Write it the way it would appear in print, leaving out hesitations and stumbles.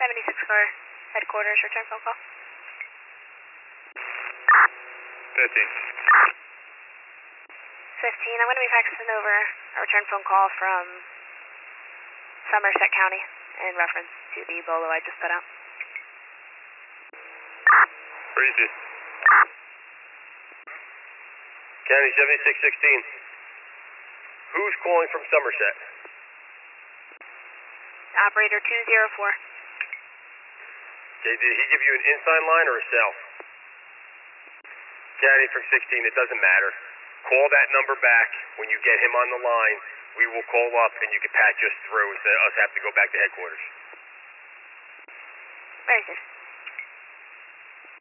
76 car, headquarters, return phone call. 15. 15, I'm going to be faxing over a return phone call from Somerset County in reference to the bolo I just put out. Breezy. County 7616. Who's calling from Somerset? Operator 204. Okay, did he give you an in-sign line or a cell? County from 16, it doesn't matter. Call that number back. When you get him on the line, we will call up and you can patch us through instead of us have to go back to headquarters. Very good.